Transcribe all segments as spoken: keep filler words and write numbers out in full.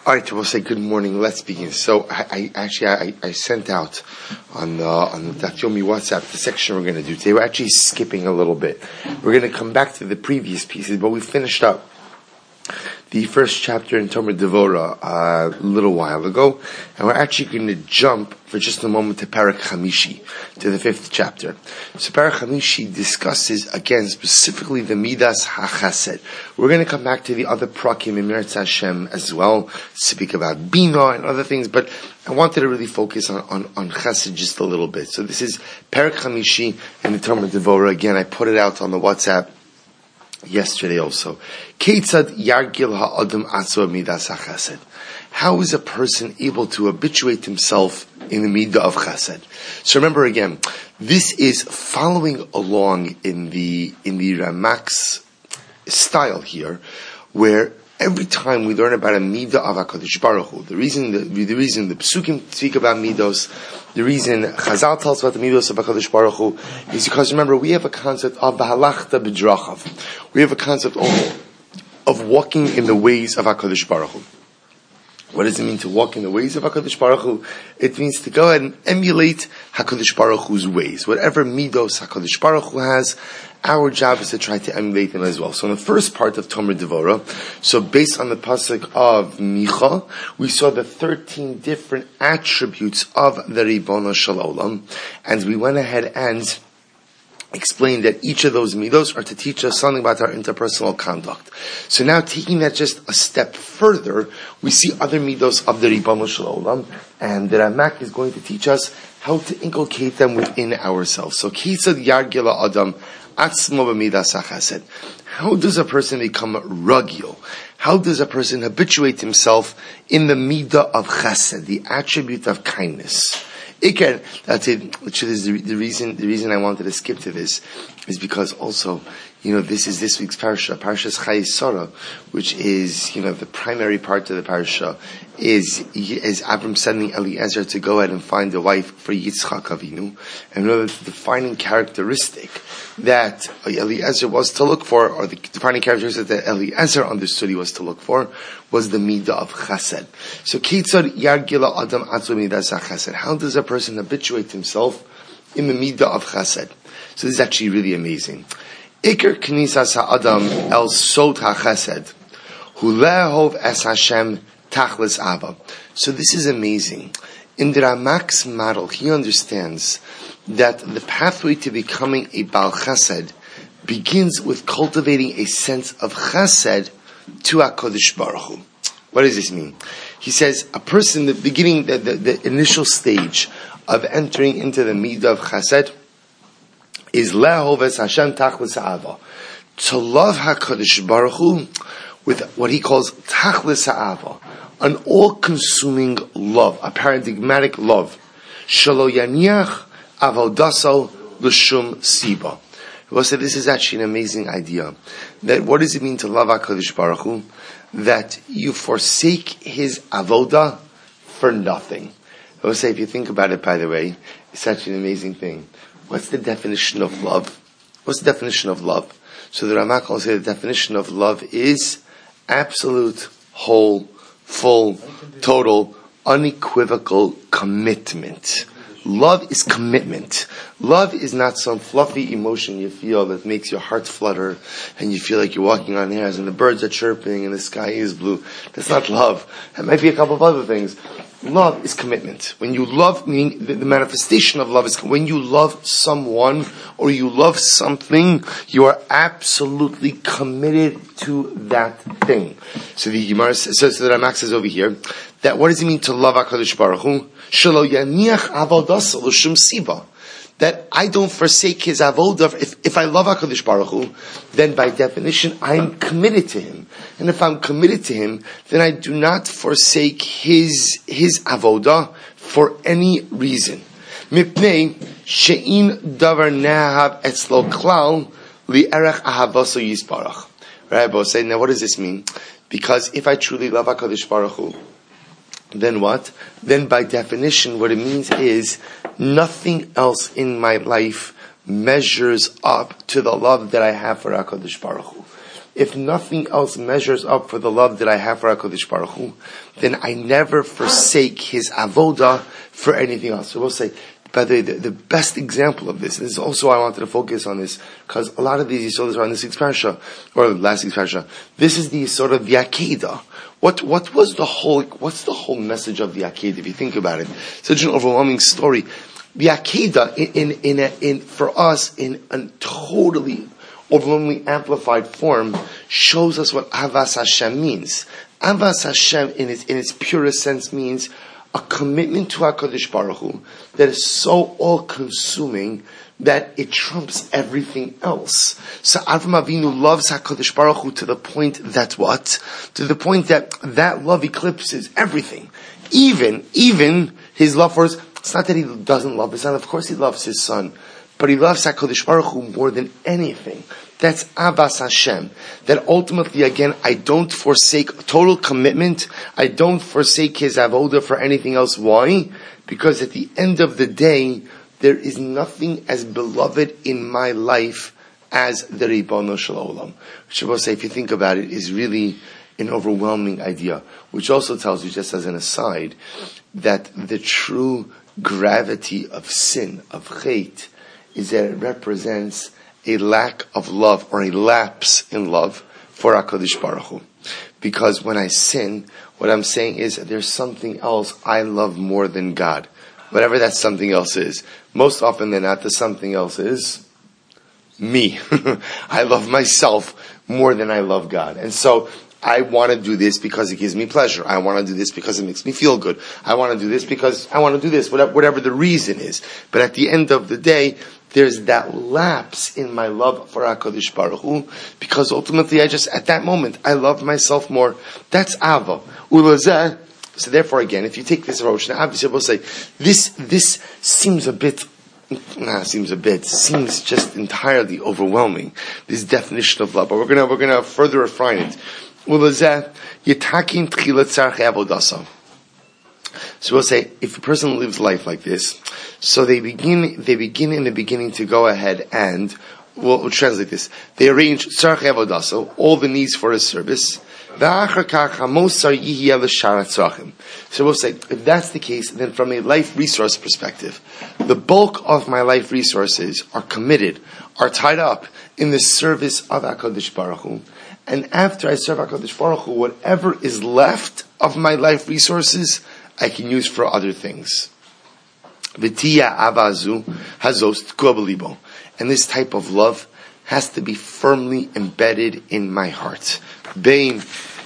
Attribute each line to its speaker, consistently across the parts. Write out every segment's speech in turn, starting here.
Speaker 1: All right, we'll say good morning. Let's begin. So, I, I actually I, I sent out on the on the Daf Yomi WhatsApp the section we're going to do today. We're actually skipping a little bit. We're going to come back to the previous pieces, but we finished up the first chapter in Tomer Devora uh, a little while ago, and we're actually going to jump for just a moment to Parak Chamishi, to the fifth chapter. So Parak Chamishi discusses again specifically the Midas HaChesed. We're going to come back to the other prakim in Meretz Hashem as well, speak about Bina and other things, but I wanted to really focus on, on, on Chesed just a little bit. So this is Parak Chamishi in the Tomer Devora. Again, I put it out on the WhatsApp yesterday also. Keitzad yargil ha'adam atzor midas ha'chesed. How is a person able to habituate himself in the midah of chesed? So remember again, this is following along in the in the Ramak's style here, where every time we learn about a midah of HaKadosh Baruch Hu, the reason the, the reason the Psukim speak about midos, the reason Chazal tells about the midos of HaKadosh Baruch Hu, is because remember we have a concept of v'halachta b'drachav. We have a concept of, of walking in the ways of HaKadosh Baruch Hu. What does it mean to walk in the ways of HaKadosh Baruch Hu? It means to go ahead and emulate HaKadosh Baruch Hu's ways. Whatever midos HaKadosh Baruch Hu has, our job is to try to emulate them as well. So in the first part of Tomer Devora, so based on the pasuk of Micha, we saw the thirteen different attributes of the Ribono Shel Olam, and we went ahead and explained that each of those midos are to teach us something about our interpersonal conduct. So now taking that just a step further, we see other midos of the Ribono Shel Olam, and the Ramak is going to teach us how to inculcate them within ourselves. So Kisad Yargila Adam Atzmo B'midas HaChesed. How does a person become ragil? How does a person habituate himself in the midah of chesed, the attribute of kindness? Iker, that's it. Which is the, the reason. The reason I wanted to skip to this is because also, you know, this is this week's parsha, Parshas Chayei Sarah, which is, you know, the primary part of the parsha is is Abram sending Eliezer to go ahead and find a wife for Yitzchak Avinu, and you know, the defining characteristic that Eliezer was to look for, or the defining characteristic that Eliezer understood he was to look for, was the midah of chesed. So, Kitzur Yargila Adam Atzu Midas HaChesed. How does a person habituate himself in the midah of chesed? So this is actually really amazing. Iker Knisas HaAdam El Sod HaChesed Hu Lehov Es Hashem Tachlis Ava. So this is amazing. In the Ramak's model, he understands that the pathway to becoming a Baal Chesed begins with cultivating a sense of Chesed to HaKadosh Baruch Hu. What does this mean? He says a person, the beginning, the, the, the initial stage of entering into the midah of Chesed is Lehov Es Hashem Tachlis Ava. To love HaKadosh Baruch Hu with what he calls Tachlis Ha'ava, an all-consuming love, a paradigmatic love. Shelo yaniach avodaso l'shum siba. We'll say this is actually an amazing idea. That what does it mean to love HaKadosh Baruch Hu? That you forsake his avoda for nothing. I will say, if you think about it, by the way, it's such an amazing thing. What's the definition of love? What's the definition of love? So the Ramak will say the definition of love is absolute, whole, full, total, unequivocal commitment. Love is commitment. Love is not some fluffy emotion you feel that makes your heart flutter and you feel like you're walking on airs and the birds are chirping and the sky is blue. That's not love. That might be a couple of other things. Love is commitment. When you love, meaning the, the manifestation of love is when you love someone or you love something, you are absolutely committed to that thing. So the Gemara says, so the Ramak says over here, that what does it mean to love HaKadosh Baruch Hu? Shelo yaniach avodas l'shum siba. That I don't forsake his avodah. If, if I love HaKadosh Baruch Hu, then by definition I'm committed to him. And if I'm committed to him, then I do not forsake his his avodah for any reason. Mipnei she'in davar nehav etzlo klal li'erech ahavaso yisbarach. Rabbi say, now what does this mean? Because if I truly love HaKadosh Baruch Hu, then what? Then by definition, what it means is nothing else in my life measures up to the love that I have for HaKadosh Baruch Hu. if nothing else measures up for the love that I have for HaKadosh Baruch Hu, then I never forsake His avoda for anything else. So we'll say, by the way, the, the best example of this, and this is also why I wanted to focus on this, because a lot of these Yisodas are in this week's parasha, or last week's parasha. This is the sort of the Akedah. What what was the whole? What's the whole message of the Akedah? If you think about it, such an overwhelming story. The Akedah, in in in, a, in for us, in a totally overwhelmingly amplified form, shows us what Avas Hashem means. Avas Hashem, in its in its purest sense, means a commitment to HaKadosh Baruch Hu that is so all-consuming that it trumps everything else. So Avram Avinu loves HaKadosh Baruch Hu to the point that what? To the point that that love eclipses everything. Even, even his love for his, it's not that he doesn't love his son, of course he loves his son, but he loves HaKadosh Baruch Hu more than anything. That's Avas Hashem. That ultimately, again, I don't forsake total commitment. I don't forsake His avoda for anything else. Why? Because at the end of the day, there is nothing as beloved in my life as the Ribono Shel Olam. Which I will say, if you think about it, is really an overwhelming idea. Which also tells you, just as an aside, that the true gravity of sin, of chait, is that it represents a lack of love or a lapse in love for HaKadosh Baruch Hu. Because when I sin, what I'm saying is there's something else I love more than God. Whatever that something else is. Most often than not, the something else is me. I love myself more than I love God. And so I want to do this because it gives me pleasure. I want to do this because it makes me feel good. I want to do this because I want to do this, whatever, whatever the reason is. But at the end of the day, there's that lapse in my love for HaKadosh Baruch Hu, because ultimately I just, at that moment, I love myself more. That's Ava. Ulazeh. So therefore, again, if you take this approach, now obviously we'll say, this, this seems a bit, nah, seems a bit, seems just entirely overwhelming, this definition of love. But we're gonna, we're gonna further refine it. Ulazeh, yitakin tchilat tzarchei avodasa. So we'll say, if a person lives life like this, so they begin, they begin in the beginning to go ahead and, we'll, we'll translate this. They arrange tzarchei avodaso, all the needs for his service. So we'll say, if that's the case, then from a life resource perspective, the bulk of my life resources are committed, are tied up in the service of HaKadosh Baruch Hu. And after I serve HaKadosh Baruch Hu, whatever is left of my life resources, I can use for other things. V'tiya avazu hazos tkua b'libo. And this type of love has to be firmly embedded in my heart. Bein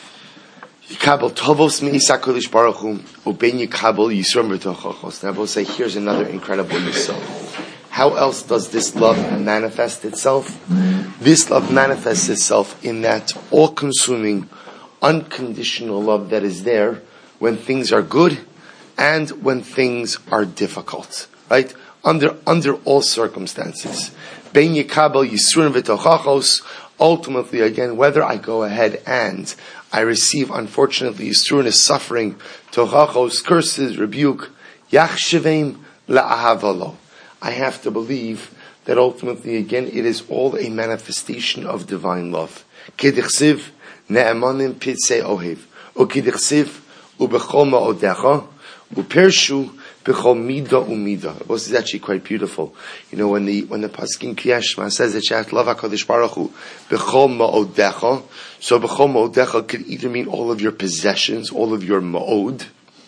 Speaker 1: yikabel tovos me'is HaKadosh Baruch Hu, ubein yikabel yisrom v'tochachos. Now I will say, here's another incredible yisod. How else does this love manifest itself? This love manifests itself in that all-consuming, unconditional love that is there when things are good and when things are difficult, right? Under under all circumstances. Ben yikabel yisron v'tochachos. Ultimately, again, whether I go ahead and I receive, unfortunately, yisron is suffering, tochachos, curses, rebuke, yachshevim la'ahavalo. I have to believe that ultimately, again, it is all a manifestation of divine love. Kedichsiv ne'emanim pitzei ohev. Ukedichsiv ubechol ma'odecha upershu bechol mida umida. This is actually quite beautiful. You know, when the when the pasuk in Kriyat Shema says that you have to love HaKadosh Baruch Hu bechol ma'odecha, so bechol ma'odecha could either mean all of your possessions, all of your ma'od,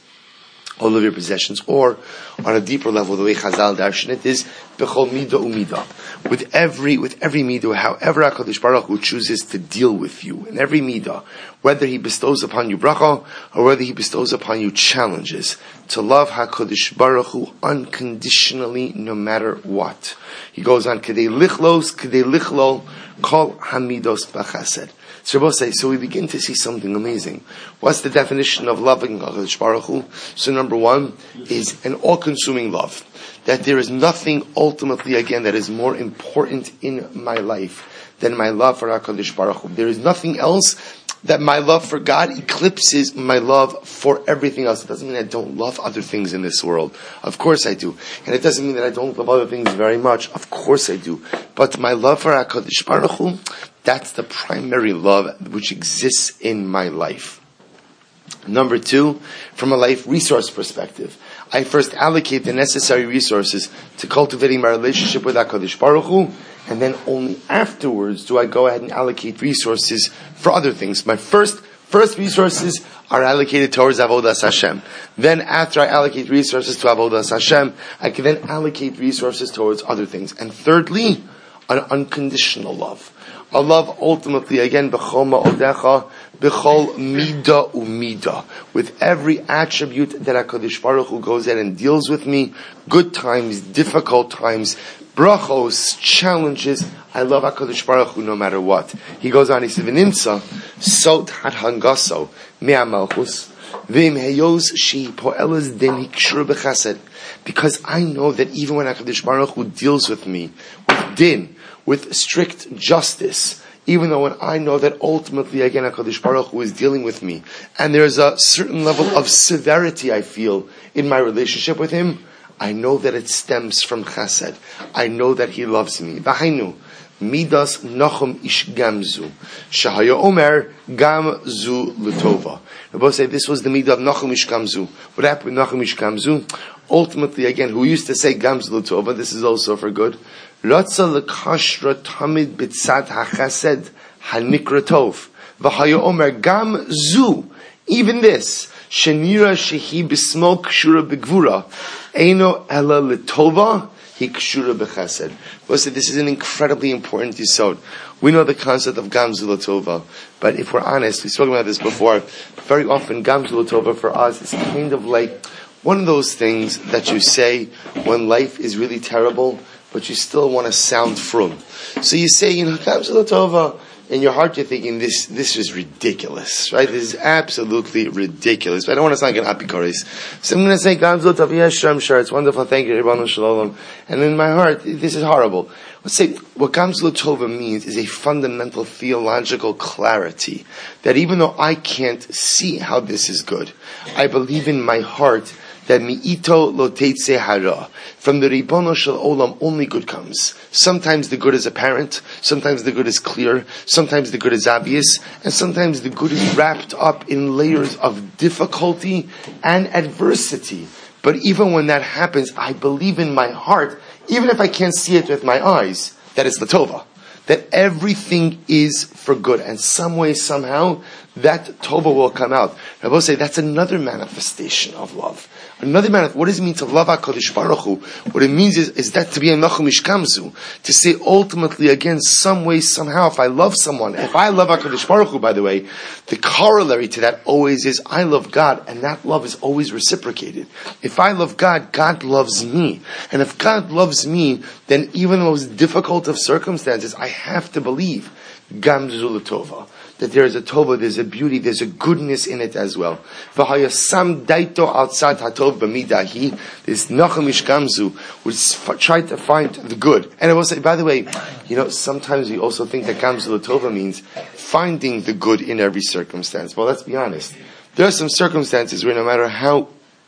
Speaker 1: all of your possessions, or on a deeper level, the way Chazal darshan it is bechol mida umida. With every with every midah, however HaKadosh Baruch Hu chooses to deal with you, in every midah, whether He bestows upon you bracha or whether He bestows upon you challenges, to love HaKadosh Baruch Hu unconditionally, no matter what. He goes on, Kedei lichlos, Kedei lichlol, kol hamidos b'chesed. So we'll say, so we begin to see something amazing. What's the definition of loving HaKadosh Baruch Hu? So number one is an all-consuming love. That there is nothing ultimately, again, that is more important in my life than my love for HaKadosh Baruch Hu. There is nothing else that my love for God eclipses my love for everything else. It doesn't mean I don't love other things in this world. Of course I do. And it doesn't mean that I don't love other things very much. Of course I do. But my love for HaKadosh Baruch Hu That's the primary love which exists in my life. Number two, from a life resource perspective, I first allocate the necessary resources to cultivating my relationship with HaKadosh Baruch Hu, and then only afterwards do I go ahead and allocate resources for other things. My first first resources are allocated towards Avodas Hashem. Then after I allocate resources to Avodas Hashem, I can then allocate resources towards other things. And thirdly, an unconditional love. A love ultimately, again, b'chol ma'odecha, b'chol mida umida. With every attribute that HaKadosh Baruch Hu goes in and deals with me, good times, difficult times, brachos, challenges, I love HaKadosh Baruch Hu no matter what. He goes on, he says, v'nimtza, sot had hangaso, me'a malchus, v'im heyos shi po'elas den hikshur b'chesed. Because I know that even when HaKadosh Baruch Hu deals with me, with din, with strict justice, even though when I know that ultimately, again, HaKadosh Baruch Hu is dealing with me, and there's a certain level of severity I feel in my relationship with Him, I know that it stems from chesed. I know that He loves me. V'hainu, midas nachum ish gamzu, shahaya omer gamzu l'tova. We both say this was the midah of nachum ish gamzu. What happened with nachum ish gamzu? Ultimately, again, who used to say gamzu l'tova, this is also for good. Ratza l'kashra tamid b'tzad hachesed hanikra tov. V'haya omer gamzu. Even this, shenira shehi b'smol kshura b'gvura, eino ela l'tova, hi kshura b'chesed. Listen, this is an incredibly important yisod. We know the concept of gamzu l'tova, but if we're honest, we've spoken about this before, very often gamzu l'tova for us is kind of like one of those things that you say when life is really terrible, but you still want to sound frum. So you say, you know, gamzu l'tova. In your heart, you're thinking, this this is ridiculous, right? This is absolutely ridiculous. But I don't want to sound like an apikoris. So I'm going to say, Gamzu l'tova, yes, sure, I'm sure. It's wonderful. Thank you, Ribbon Shalom. And in my heart, this is horrible. Let's say, what Gamzu l'tova means is a fundamental theological clarity. That even though I can't see how this is good, I believe in my heart that mi'ito lo teitze hara. From the Ribono Shel Olam, only good comes. Sometimes the good is apparent, sometimes the good is clear, sometimes the good is obvious, and sometimes the good is wrapped up in layers of difficulty and adversity. But even when that happens, I believe in my heart, even if I can't see it with my eyes, that it's the Tova. That everything is for good, and some way, somehow, that Tova will come out. I will say that's another manifestation of love. Another matter, what does it mean to love HaKadosh Baruch Hu? What it means is, is that to be a nachum ish gamzu. To say ultimately, again, some way, somehow, if I love someone, if I love HaKadosh Baruch Hu, by the way, the corollary to that always is, I love God, and that love is always reciprocated. If I love God, God loves me. And if God loves me, then even the most difficult of circumstances, I have to believe, gamzu l'tova. That there is a tova, there's a beauty, there's a goodness in it as well. V'hayasam daito outside hatov b'midahi, this nachum ish gamzu, which tried to find the good. And I will say, by the way, you know, sometimes we also think that gamzu l'tova means finding the good in every circumstance. Well, let's be honest. There are some circumstances where no matter how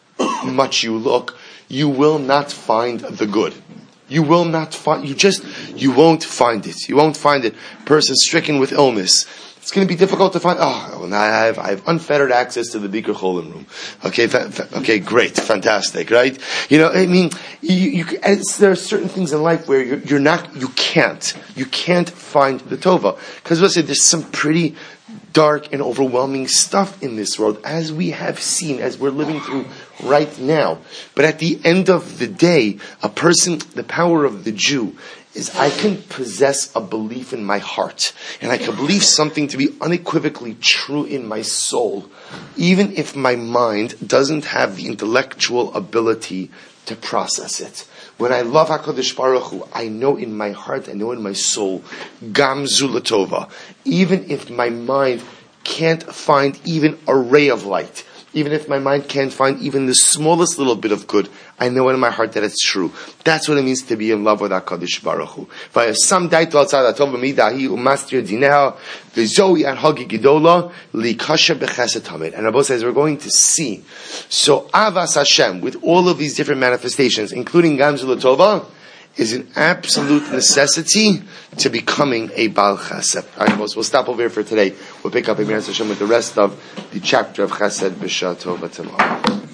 Speaker 1: much you look, you will not find the good. You will not find, you just, you won't find it. You won't find it. Person stricken with illness. It's going to be difficult to find. Oh, well, now I have I have unfettered access to the Bikur Cholim room. Okay, fa- fa- okay, great, fantastic, right? You know, I mean, you, you, there are certain things in life where you're, you're not, you can't, you can't find the tova, because let's say there's some pretty dark and overwhelming stuff in this world, as we have seen, as we're living through right now. But at the end of the day, a person, the power of the Jew is I can possess a belief in my heart, and I can believe something to be unequivocally true in my soul, even if my mind doesn't have the intellectual ability to process it. When I love HaKadosh Baruch Hu, I know in my heart, I know in my soul, gamzu l'tova. Even if my mind can't find even a ray of light, even if my mind can't find even the smallest little bit of good, I know in my heart that it's true. That's what it means to be in love with HaKadosh Baruch Hu. V'yasam daito outside hatov b'midahi u'mastir dineha v'zoi an hagi gidola likasha b'chesed tamid. And Rabbi says we're going to see. So Avas Hashem, with all of these different manifestations, including gamzu l'tova, is an absolute necessity to becoming a Baal Chesed. All right, we'll, we'll stop over here for today. We'll pick up Emir Hashem with the rest of the chapter of Chesed B'Shah Tova tomorrow.